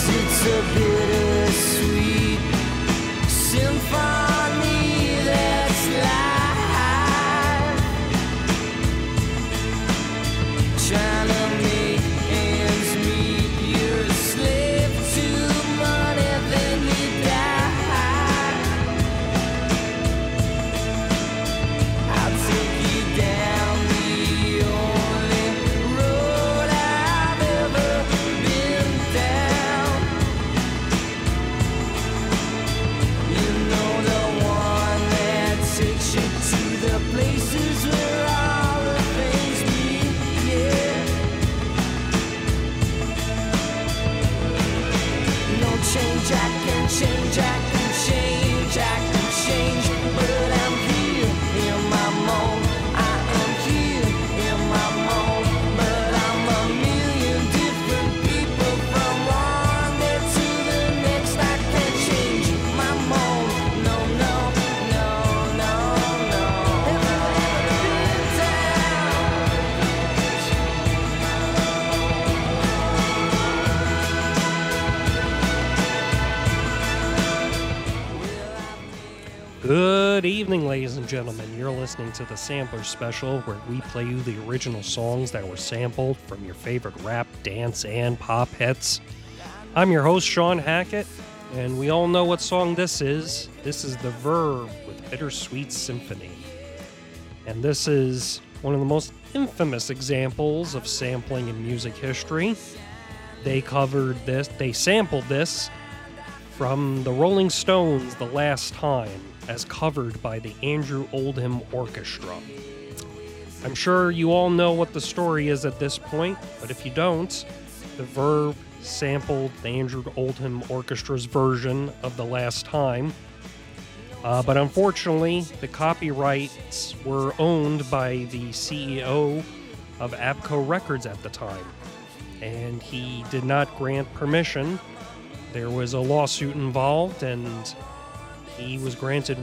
it's a bittersweet symphony that's live, trying to make ends meet. You're a slave to money, then you die. I'll take you down the only road I've ever been down. You know, the one that takes you to the places where all the things meet, yeah. No change, I can change, I can change, I can change, but I'm here in my mold. I am here in my mold, but I'm a million different people from one day to the next. I can't change my mold. No, no, no, no, no. Ever been down? Good evening, ladies and gentlemen. You're listening to the Sampler Special, where we play you the original songs that were sampled from your favorite rap, dance, and pop hits. I'm your host, Sean Hackett, and we all know what song this is. This is The Verve with Bittersweet Symphony. And this is one of the most infamous examples of sampling in music history. They sampled this from the Rolling Stones' The Last Time, as covered by the Andrew Oldham Orchestra. I'm sure you all know what the story is at this point, but if you don't, the Verve sampled the Andrew Oldham Orchestra's version of The Last Time, but unfortunately, the copyrights were owned by the CEO of ABKCO Records at the time, and he did not grant permission. There was a lawsuit involved, and he was granted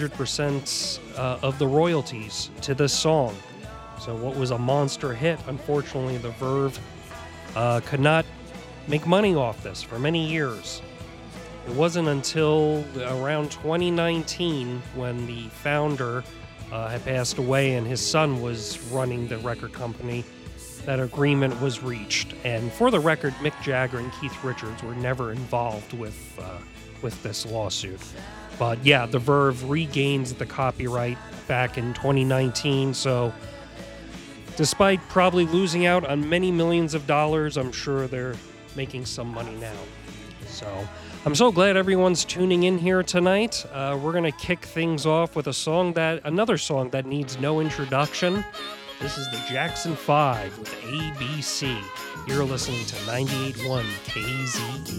100% of the royalties to this song. So what was a monster hit, unfortunately, the Verve could not make money off this for many years. It wasn't until around 2019, when the founder had passed away and his son was running the record company, that agreement was reached. And for the record, Mick Jagger and Keith Richards were never involved with this lawsuit. But yeah, the Verve regains the copyright back in 2019, so despite probably losing out on many millions of dollars, I'm sure they're making some money now. So I'm so glad everyone's tuning in here tonight. We're going to kick things off with another song that needs no introduction. This is the Jackson 5 with ABC. You're listening to 98.1 KZE.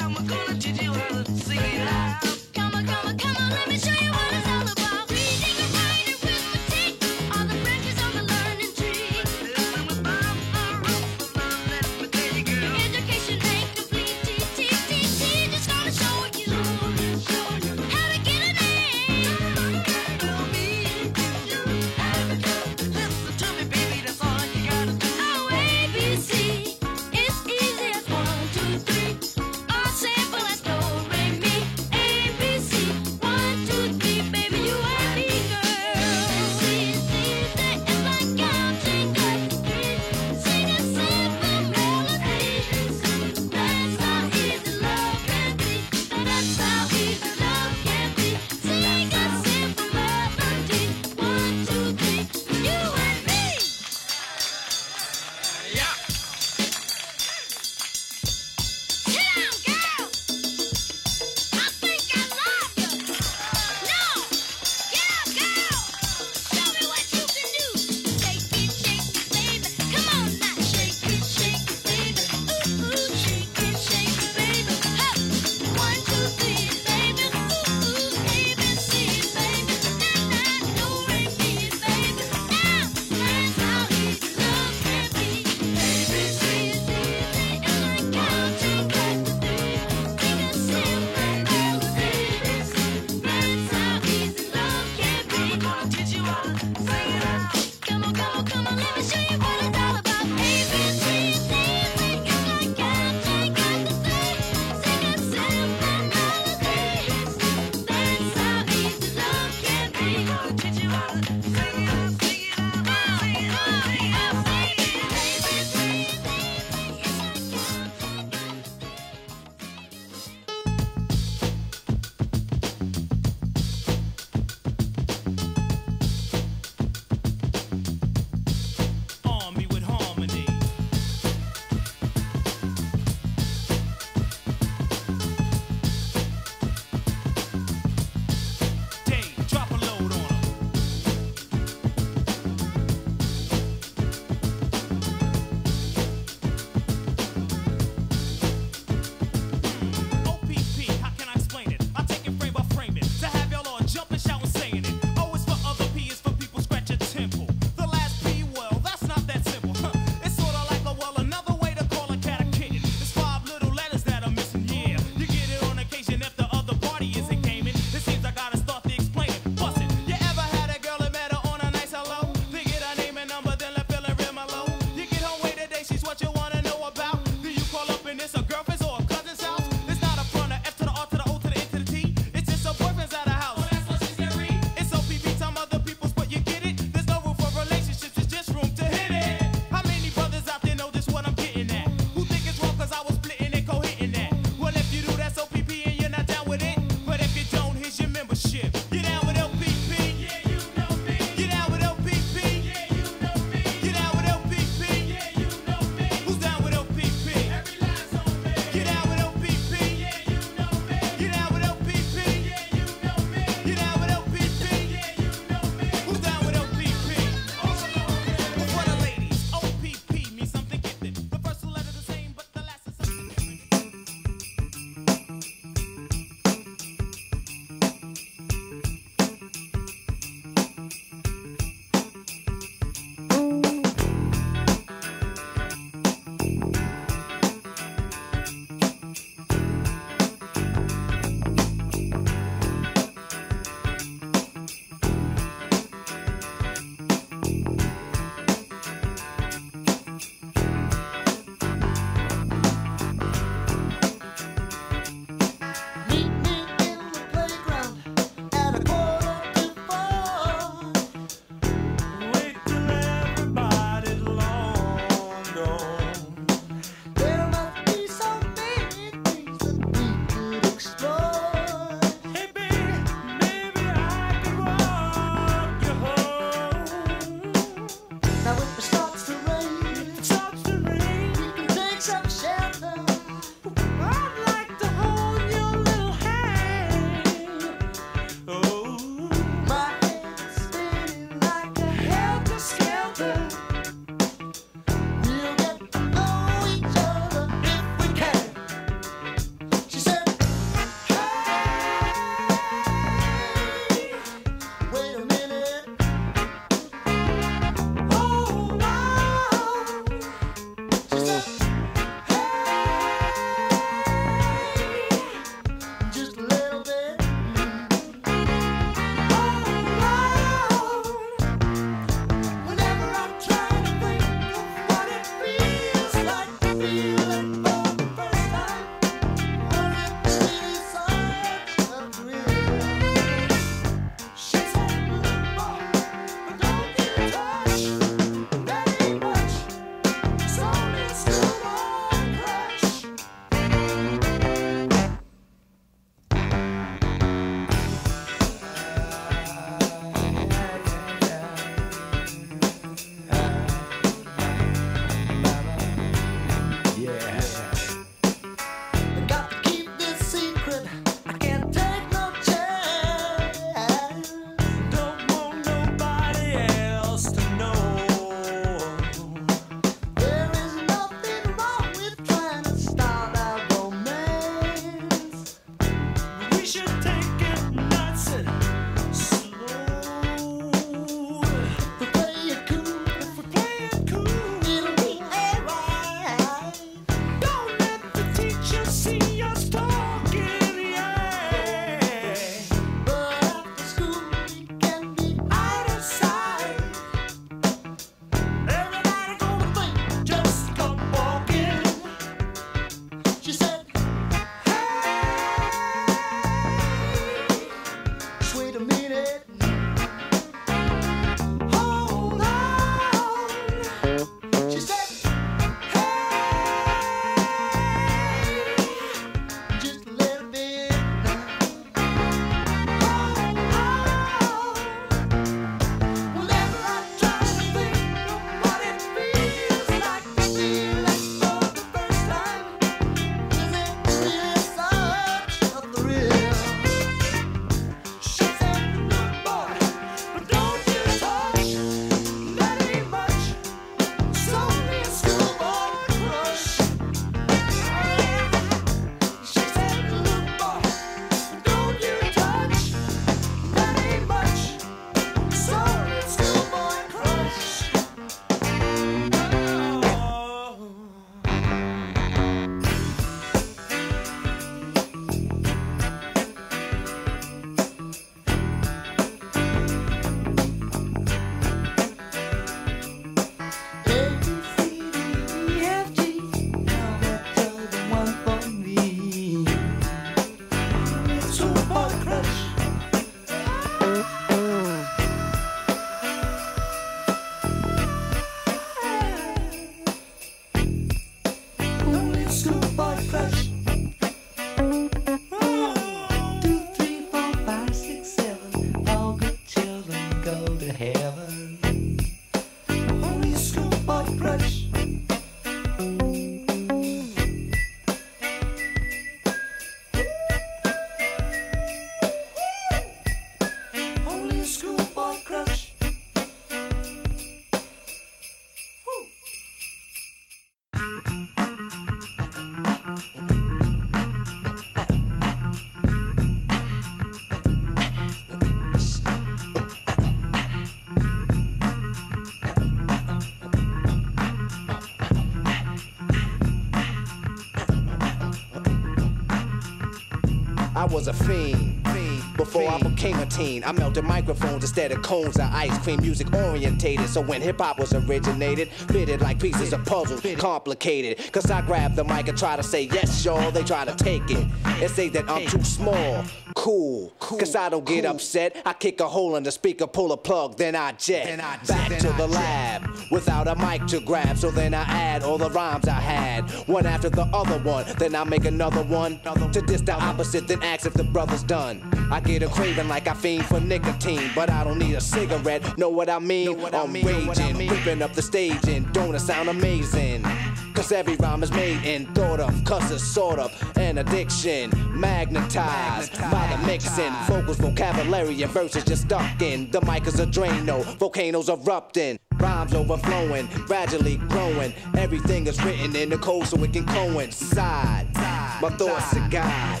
I was a fiend. Before I became a teen, I melted microphones instead of cones of ice cream. Music orientated, so when hip-hop was originated, fitted like pieces of puzzles, complicated. Cause I grab the mic and try to say yes, y'all, they try to take it and say that I'm too small. Cool, cause I don't get upset. I kick a hole in the speaker, pull a plug, then I jet back to the lab without a mic to grab. So then I add all the rhymes I had, one after the other one. Then I make another one to diss the opposite, then ask if the brother's done. I get a craving like I fiend for nicotine, but I don't need a cigarette. Know what I mean? I'm raging, ripping up the stage, and don't it sound amazing? Cause every rhyme is made and thought of, cause it's sort of an addiction, magnetized by the mixing. Vocals, vocabulary, and verses just stuck in. The mic is a Drano, volcanoes erupting, rhymes overflowing, gradually growing. Everything is written in the code so it can coincide. My thoughts are God.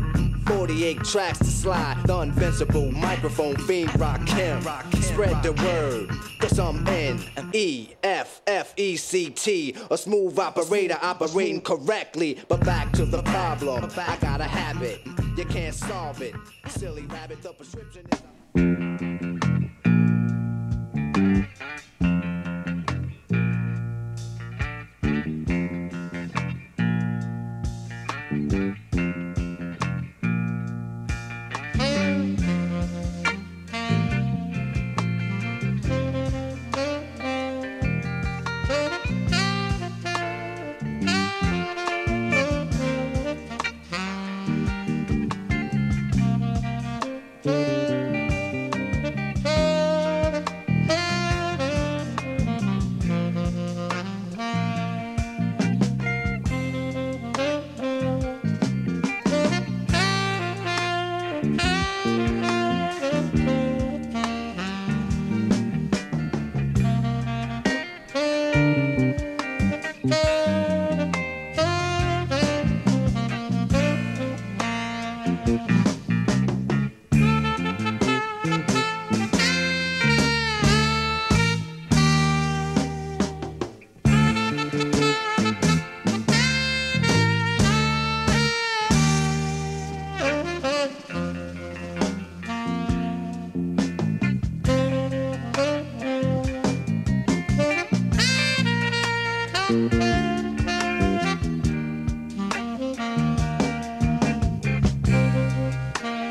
48 tracks to slide, the invincible microphone fiend Rakim. Spread the word, cause I'm N-E-F-F-E-C-T, a smooth operator operating correctly. But back to the problem, I got a habit, you can't solve it. Silly rabbit, the prescription is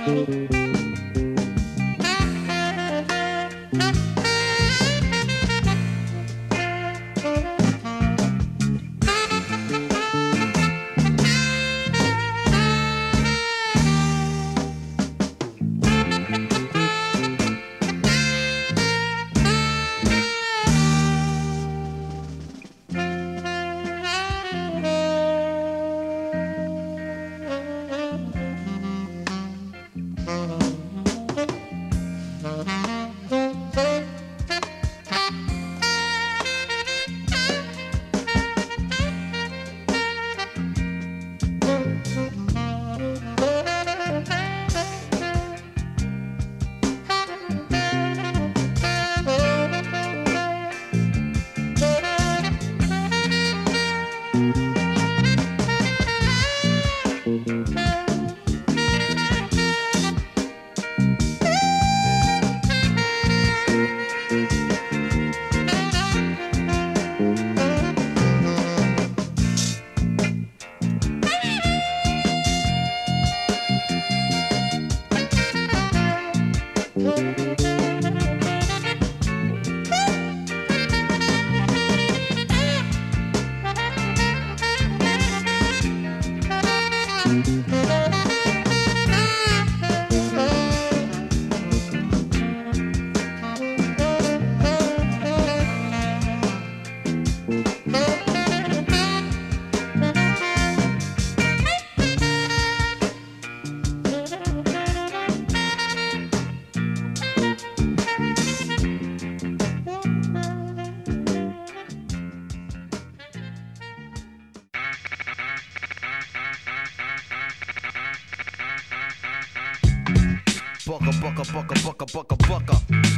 Bucka.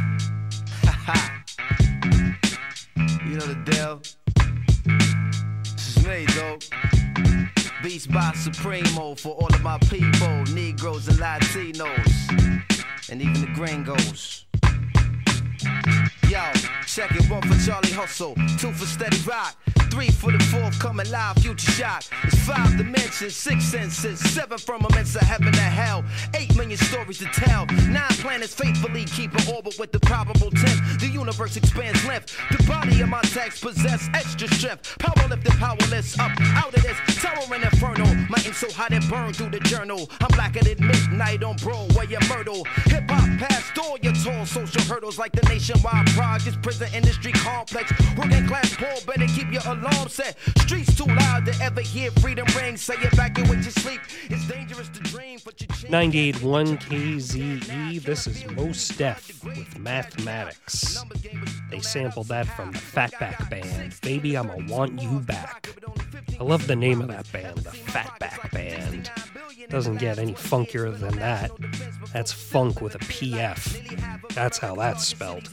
You know the deal. This is me, though. Beats by Supremo for all of my people, Negroes and Latinos, and even the gringos. Yo, check it, 1 for Charlie Hustle, 2 for Steady Rock, 3 for the forthcoming live Future Shock. It's 5 dimensions, 6 senses, 7 firmaments of heaven and hell, 8 million stories to tell, 9 planets faithfully keep an orbit with the probable 10th. The universe expands length. The body of my text possess extra strength. Power lifted, powerless, up out of this terror and inferno. My ink so hot it burned through the journal. I'm blacker than midnight on Broadway and Myrtle. Hip hop past all your tall social hurdles like the nationwide projects, prison industry complex. Working class poor, better keep your alarm set. Streets too loud to ever hear freedom ring. Say evacuate your sleep. It's dangerous to dream, but you change. 98.1 KZE. This is Mos Def with Mathematics. They sampled that from the Fatback Band. Baby, I'ma Want You Back. I love the name of that band, the Fatback Band. Doesn't get any funkier than that. That's funk with a PF. That's how that's spelled.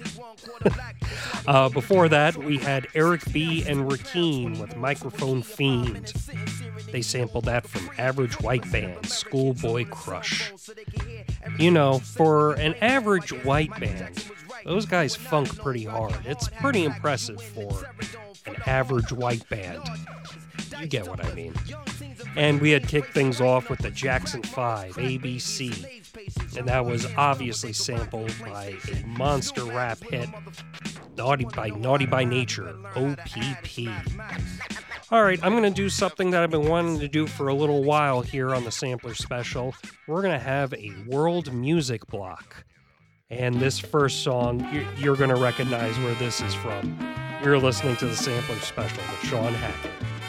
Before that, we had Eric B. and Rakim with Microphone Fiend. They sampled that from Average White Band, Schoolboy Crush. You know, for an average white band, those guys funk pretty hard. It's pretty impressive for an average white band. You get what I mean. And we had kicked things off with the Jackson 5, ABC. And that was obviously sampled by a monster rap hit, Naughty by Nature, OPP. All right, I'm going to do something that I've been wanting to do for a little while here on the Sampler Special. We're going to have a world music block. And this first song, you're going to recognize where this is from. You're listening to the Sampler Special with Sean Hackett.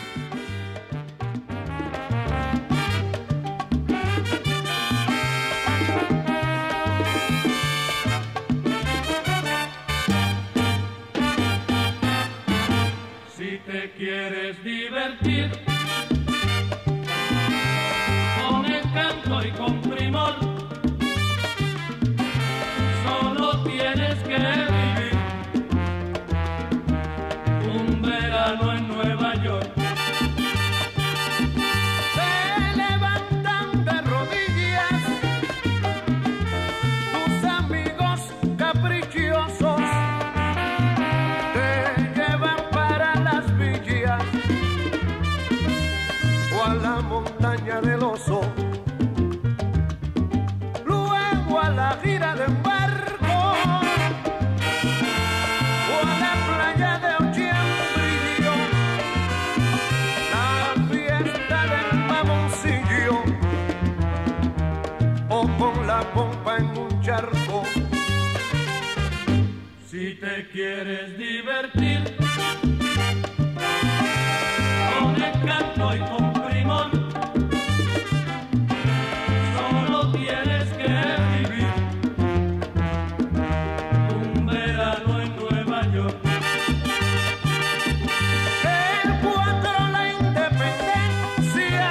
Quieres divertir con encanto y con primor, solo tienes que vivir un verano en Nueva York. Se levantan de rodillas tus amigos caprichosos. la gira de un barco o a la playa de Ochiambrillo, la fiesta del mamoncillo o con la pompa en un charco. Si te quieres divertir con encanto y con primor, solo tienes que vivir un verano en Nueva York. El 4 la independencia,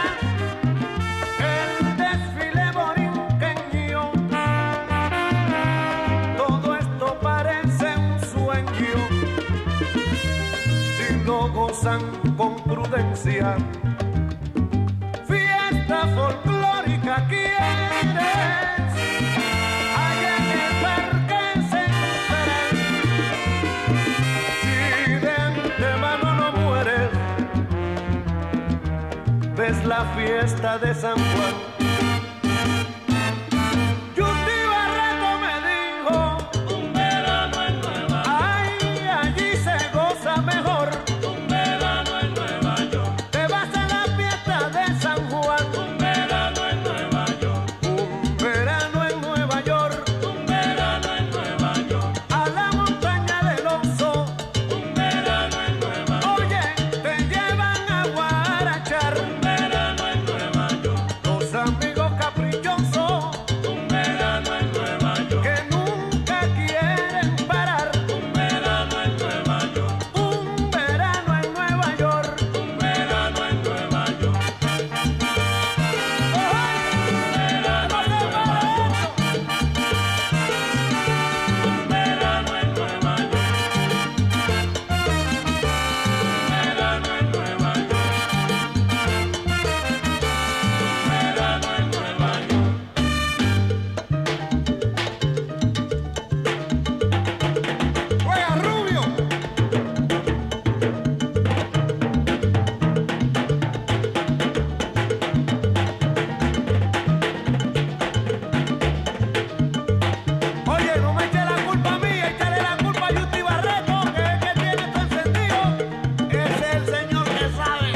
el desfile borinqueño, todo esto parece un sueño si lo gozan con prudencia. Fiesta folclórica quieres, allá en el Parque Central. Si de antemano no mueres, ves la fiesta de San Juan. Yuti Barreto me dijo, un verano en Nueva York. Ay, allí se goza mejor. Un verano en Nueva York. Te vas a la fiesta de San Juan. Un verano en Nueva York. Un verano en Nueva York. Un verano en Nueva York. A la montaña del Oso. Un verano en Nueva York. Oye, te llevan a guarachar. Un verano en Nueva York. Los amigos caprichosos. Un verano en Nueva York. Que nunca quieren parar. Un verano en Nueva York. Un verano en Nueva York. Un verano en Nueva York. Un verano en Nueva York. Un verano en Nueva York. Un verano en Nueva York. ¡Juega Rubio! Oye, no me eche la culpa a mí, échale la culpa a Yuti Barreto, que es el que tiene esto encendido. Ese es el señor que sabe.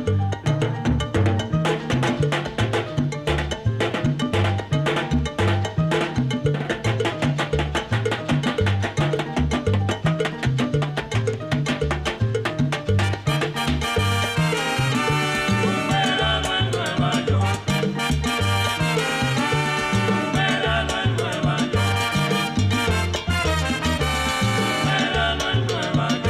Un verano en Nueva York. Un verano en Nueva York. Un verano en Nueva York.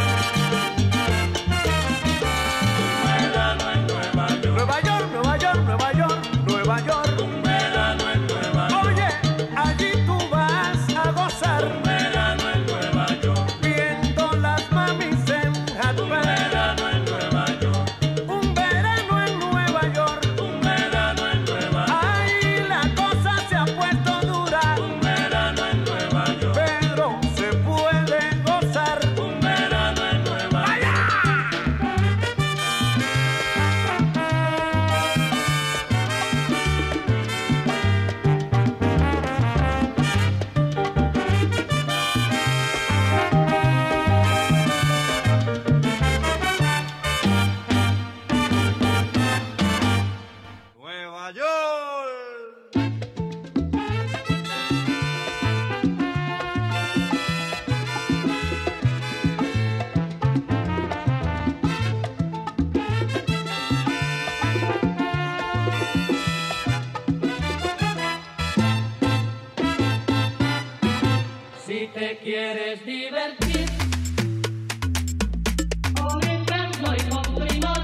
Un verano en Nueva York. Nueva York, Nueva York, Nueva York, Nueva York. Un verano en Nueva York. Oye, allí tú vas a gozar. Un verano en Nueva York. Viendo las mamis en Hatbell. Un verano en Nueva York. Un verano en Nueva York. Un verano en Nueva York. Ay, la cosa se ha puesto dura. Un verano en Nueva York. Pero se puede gozar. Un verano en Nueva York. Nueva York. Si te quieres divertir con encanto y con primor,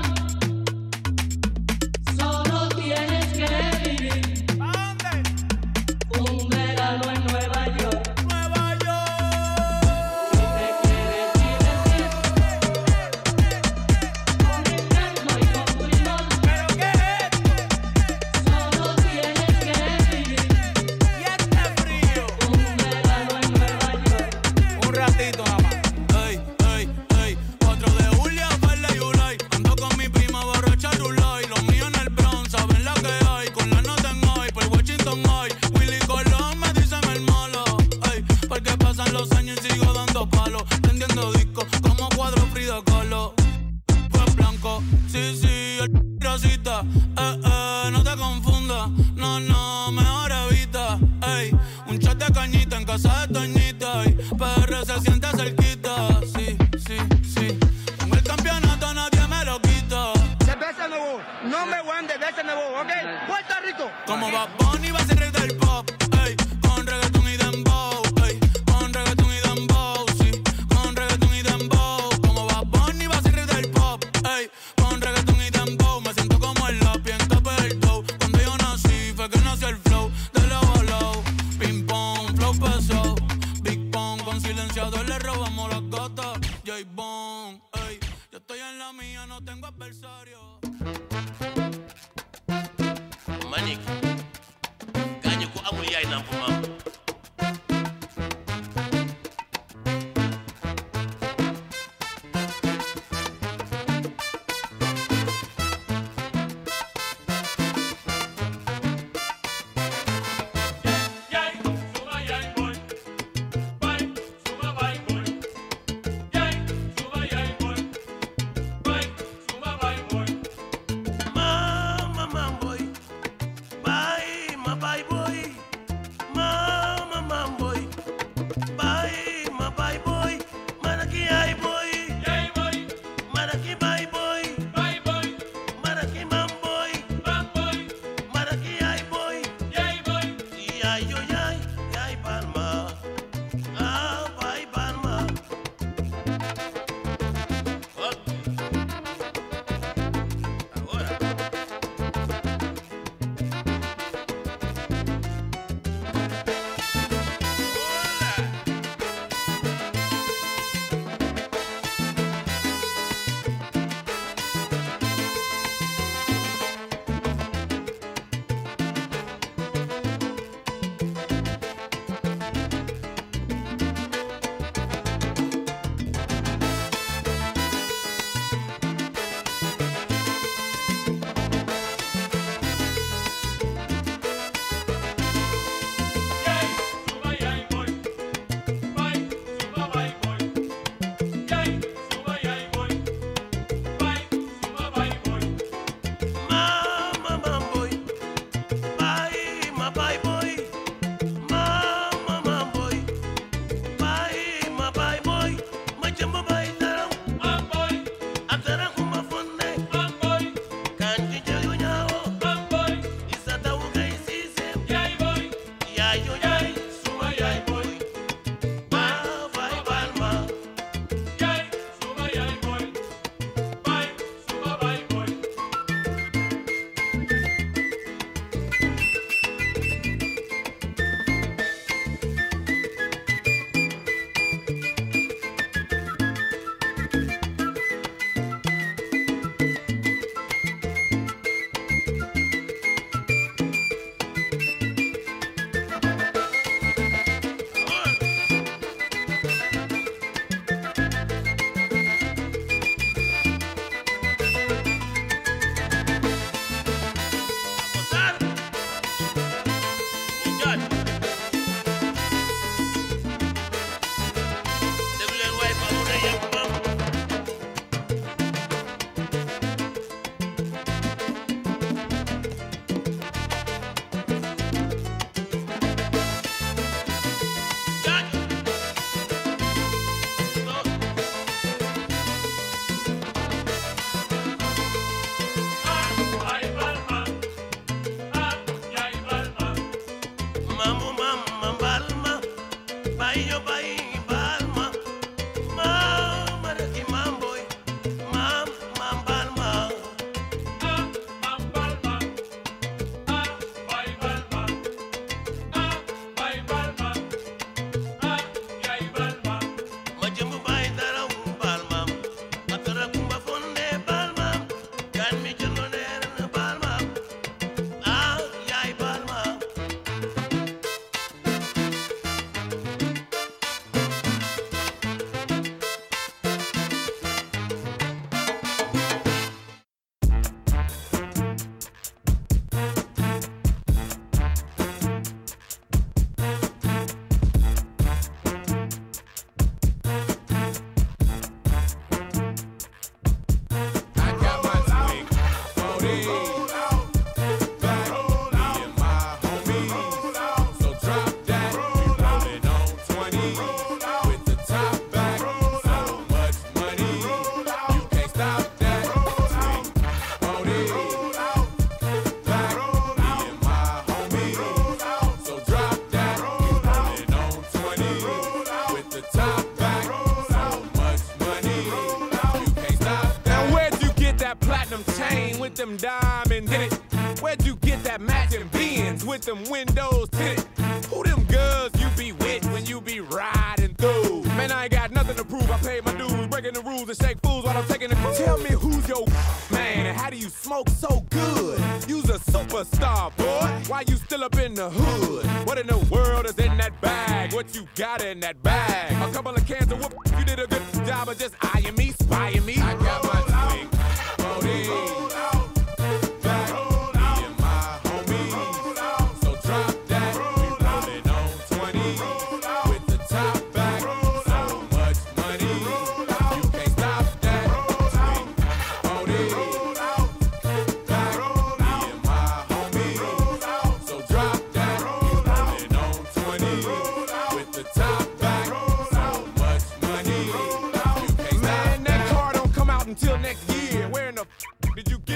solo tienes que vivir un verano en Nueva York. Nueva York. Si te quieres divertir con encanto y con primor, ¿pero qué es esto? Solo tienes que vivir. Y este frío. Un verano en Nueva York. Un ratito nada más. Ey, ey, ey. 4 de julio, Farley y Ulay. Ando con mi prima borracha Rulay. Los míos en el Bronx, saben lo que hay. Con la nota en hoy, por Washington hoy. Willy Colón me dicen el Moy. fumando palo, prendiendo disco, como cuadro Frida Kahlo. Fue blanco, sí, sí, el rosita, no te confundas, no, mejor evita, ey, un shot de cañita en casa de Toñita, ey, PR se siente cerquita, sí, sí, sí, con el campeonato nadie me lo quita. De veces nuevo, number one de veces nuevo, ¿ok? Puerto Rico. Como Bad Bunny va a ser rey del pop, ey, con reggaetón y dembow, ey, con reggaetón y dembow, sí, con reggaetón y dembow. Como Bad Bunny va a ser rey del pop, ey, con reggaetón y dembow. Me siento como el lápiz en Capel Dough. Cuando yo nací fue que nació el flow de lado a lado. Ping pong, flow pesado, Big Pong con silenciador le robamos las gatas. J-Bone, ey, yo estoy en la mía, no tengo adversario. Manik, ganyo ko amul yaay namp maam. them diamonds in it? Where'd you get that matching Benz with them windows tinted? Who them girls you be with when you be riding through? Man, I ain't got nothing to prove. I paid my dues, breaking the rules and shake fools while I'm taking the cruise. Tell me who's your man and how do you smoke so good? You's a superstar, boy. Why you still up in the hood? What in the world is in that bag? What you got in that bag? A couple of cans of whoop. You did a good job of just eyeing me, spying me. I got my twink. Until next year, where in the did you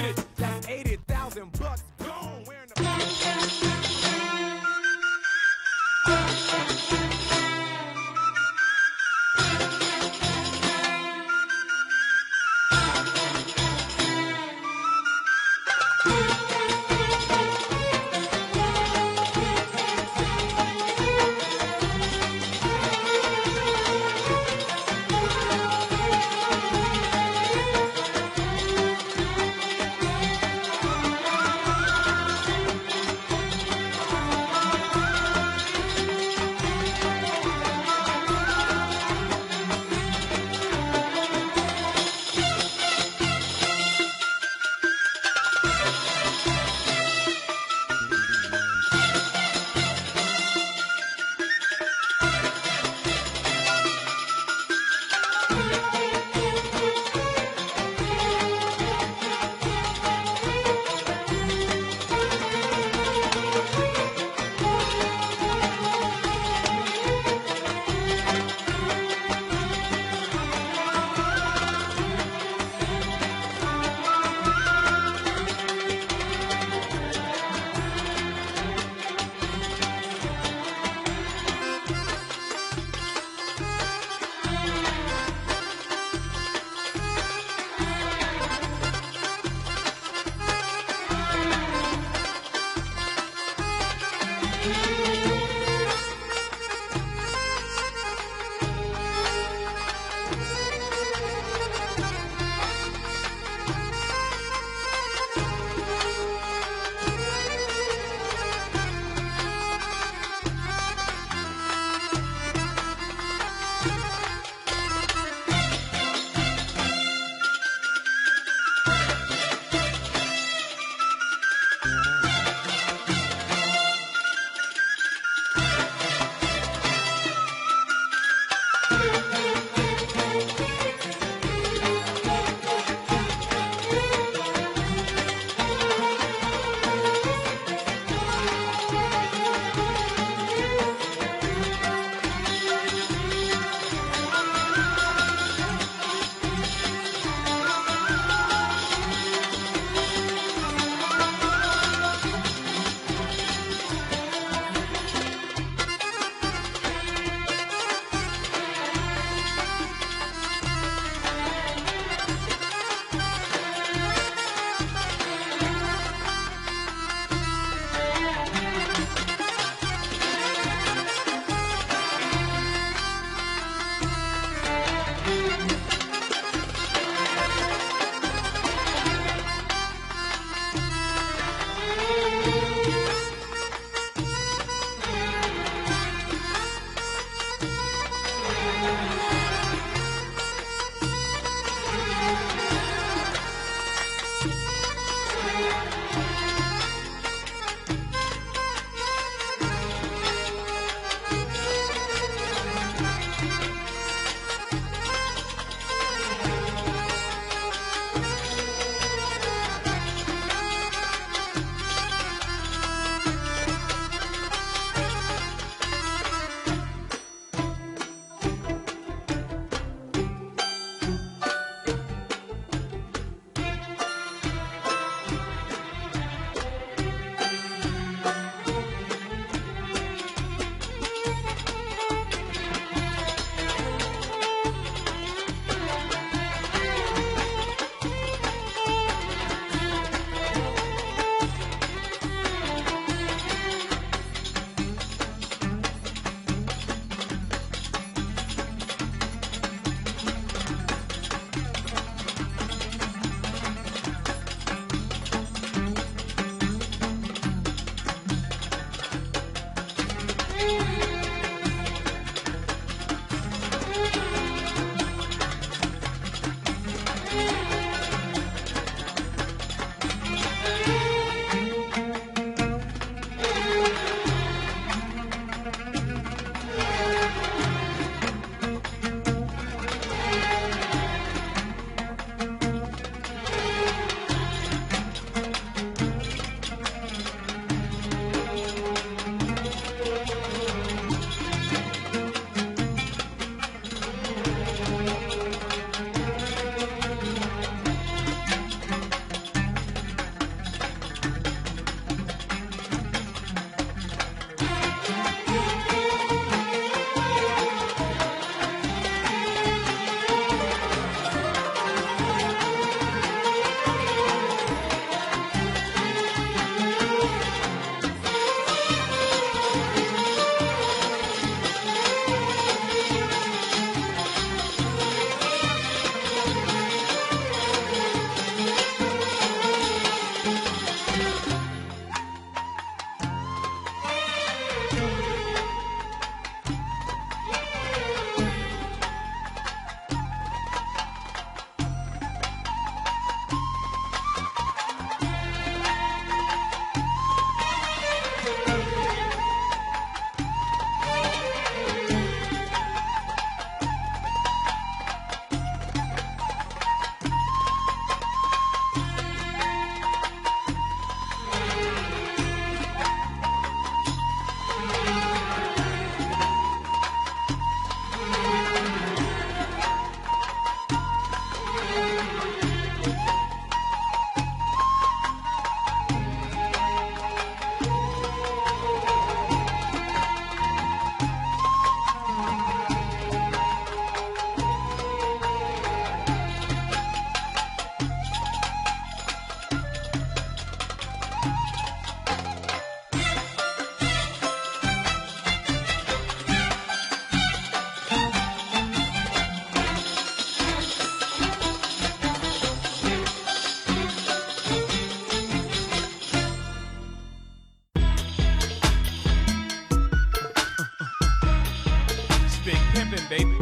baby.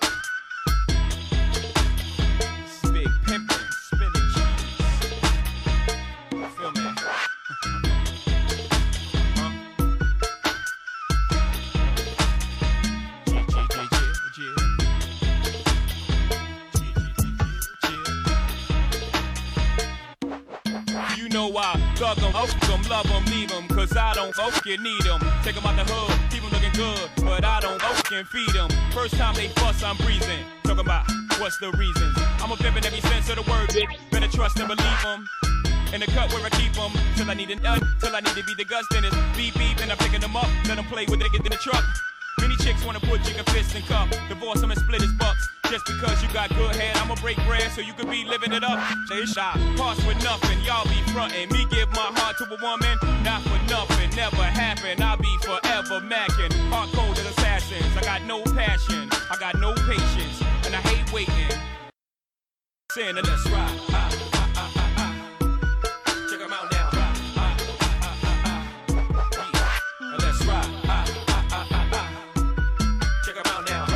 Big pimpin', spinning cheese. You feel me? You know I thug 'em, love 'em, leave 'em, cause I don't fucking need 'em. Take 'em out the hood, keep 'em looking good, but I don't fucking feed 'em. First time they fuss, I'm breezing. Talking about what's the reasons. I'm a pimpin' every sense of the word, bitch. Better trust and believe 'em. In the cut where I keep 'em, till I need till I need to be the guts, then it's beep beep, and I'm picking 'em up. Let 'em play with it, get in the truck. Many chicks wanna put chicken fists in cup, divorce 'em and split his bucks. Just because you got good head, I'ma break bread so you could be living it up. Say shot, parts with nothing, y'all be frontin'. Me give my heart to a woman, not for nothing, never happen. I'll be forever mackin', hard coded assassins. I got no passion, I got no patience, and I hate waiting. Saying that let's ride. Check 'em out now. Yeah. Let's ride. Check 'em out now.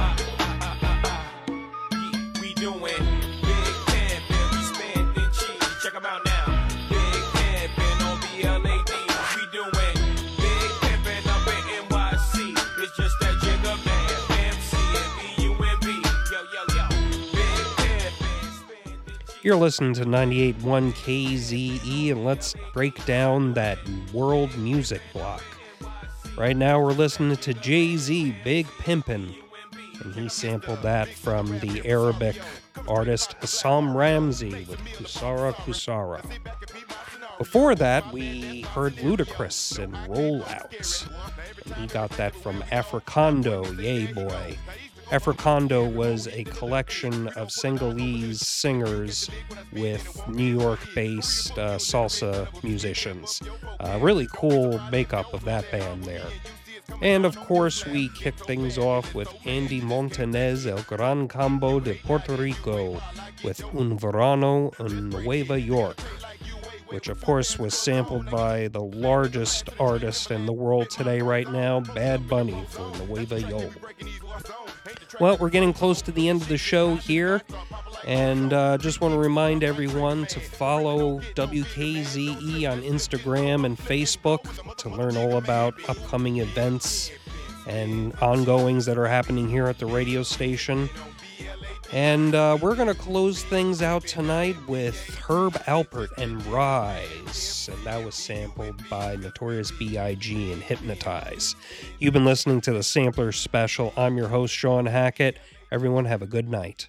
We doing big pimpin', we spending cheese. Check 'em out now. Big pimpin' on BLAD. We doing big pimpin' up in NYC. It's just that Jigga Man, MC and BUMB. Yo, yo, yo. Big pimpin', spending cheese. You're listening to 98.1 KZE, and let's break down that world music block. Right now we're listening to Jay-Z, Big Pimpin', and he sampled that from the Arabic artist Hassam Ramsey with Kusara Kusara. Before that, we heard Ludacris and Rollout, and he got that from Africando, Yay Boy. Africando was a collection of Senegalese singers with New York-based salsa musicians. Really cool makeup of that band there. And of course, we kicked things off with Andy Montañez, El Gran Combo de Puerto Rico, with Un Verano en Nueva York, which of course was sampled by the largest artist in the world today right now, Bad Bunny, for Nueva York. Well, we're getting close to the end of the show here, and just want to remind everyone to follow WKZE on Instagram and Facebook to learn all about upcoming events and ongoings that are happening here at the radio station. And we're going to close things out tonight with Herb Alpert and Rise, and that was sampled by Notorious B.I.G. and Hypnotize. You've been listening to the Sampler Special. I'm your host, Sean Hackett. Everyone have a good night.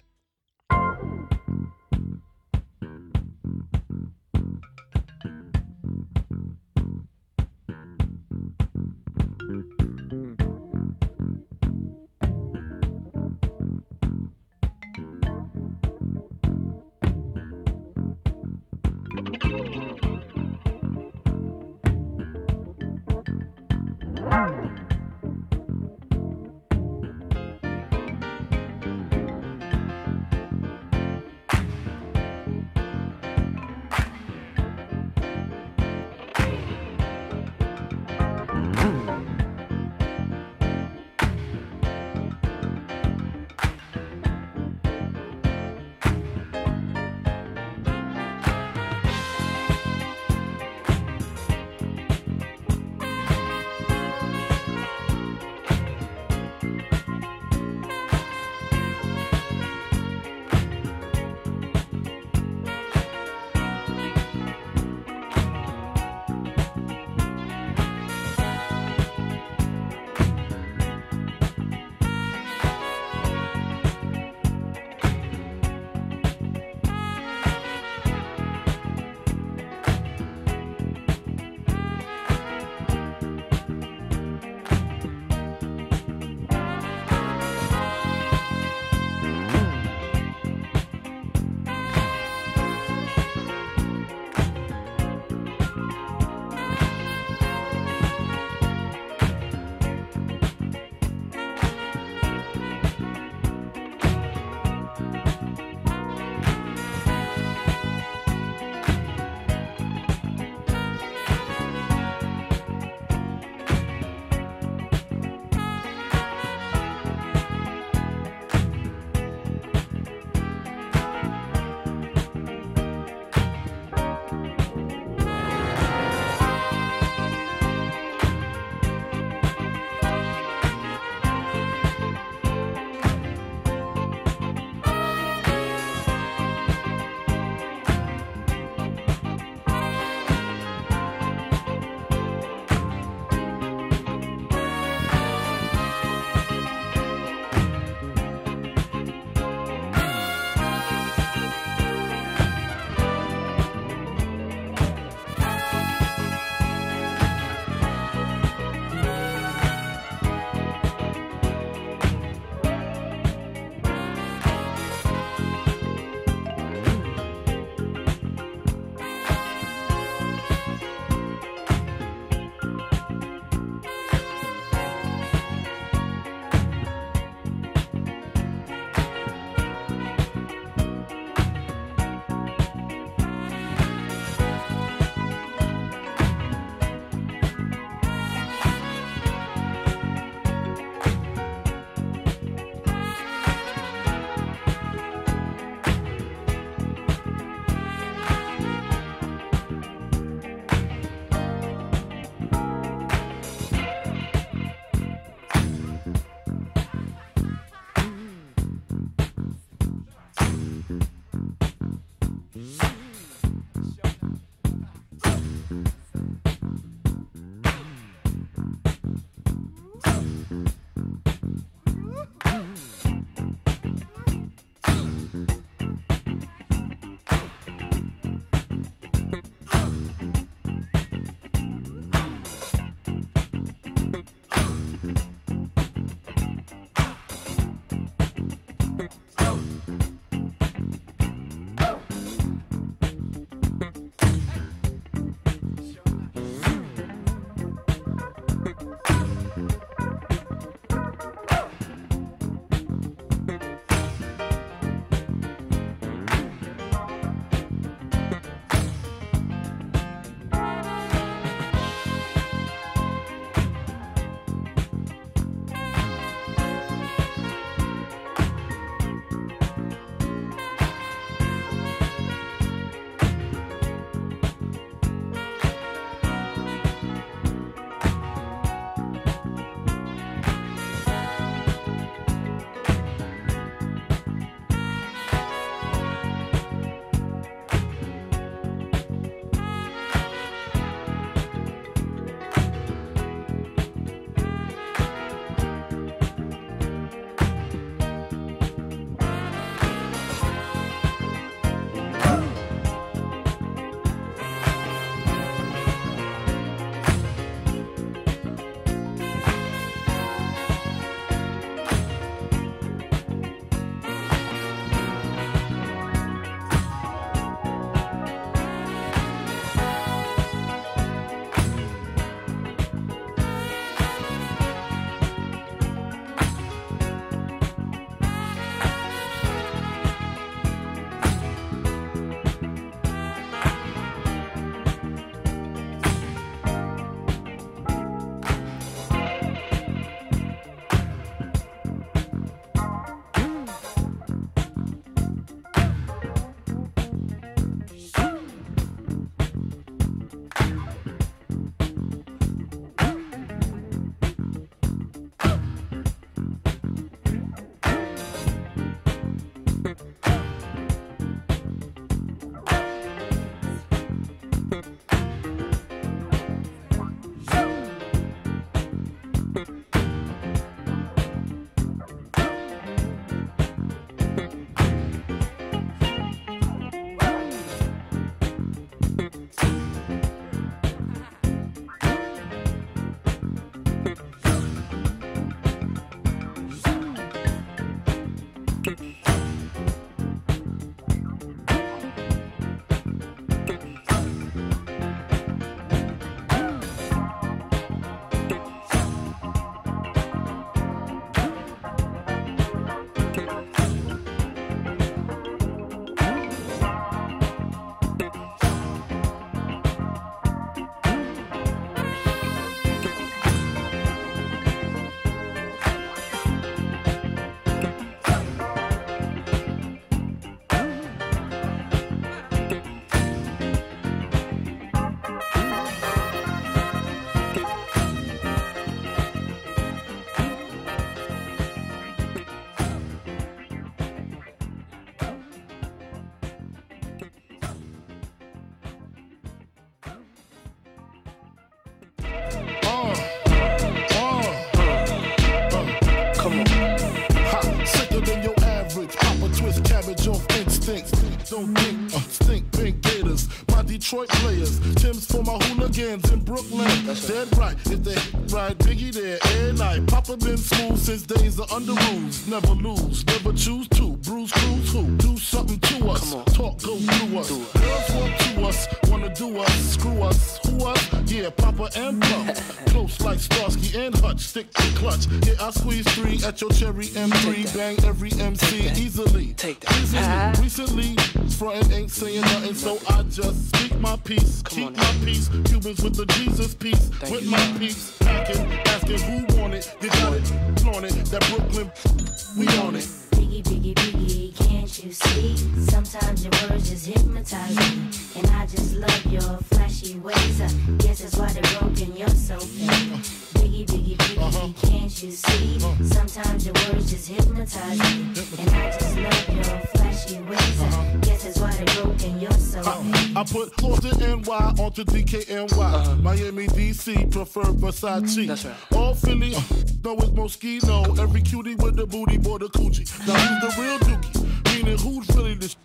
don't think, stink pink gators. My Detroit players, Tim's for my hooligans in Brooklyn. Dead right, if they ride Biggie there every night. Papa been smooth since days of under rules. Never lose, never choose to. Bruise, cruise, who? Do something to us. Talk, go through us. Girls want to us, wanna do us, screw us, who us? Yeah, Papa and Pump. Close like Starsky and Hutch, stick to clutch. Yeah, I squeeze 3 at your cherry M3. Bang every MC easily. Take that. Recently, frontin' ain't saying nothing, so I just speak my peace. Keep my peace. Cubans with the Jesus peace. With my peace. Packing, asking who want it. You got it, flaunt it. That Brooklyn, we on it. Biggie, biggie, biggie, can't you see? Sometimes your words just hypnotize me. And I just love your flashy ways. I guess that's why they're broken, you're so fake. Biggie, biggie, biggie, can't you see? Sometimes your words just hypnotize me. And I just love your flashy ways. I guess that's why they're broken, you're so fake. I put Austin NY onto DKNY. Miami, DC, prefer Versace. That's right. All Philly, know it's Moschino. Every cutie with the booty, boy, the coochie. Now who's the real dookie? Meaning who's really this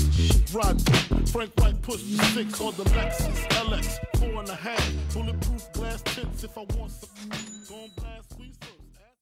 Rod, Frank White push the 6 on the Lexus LX 4.5. Bulletproof glass tints if I want some.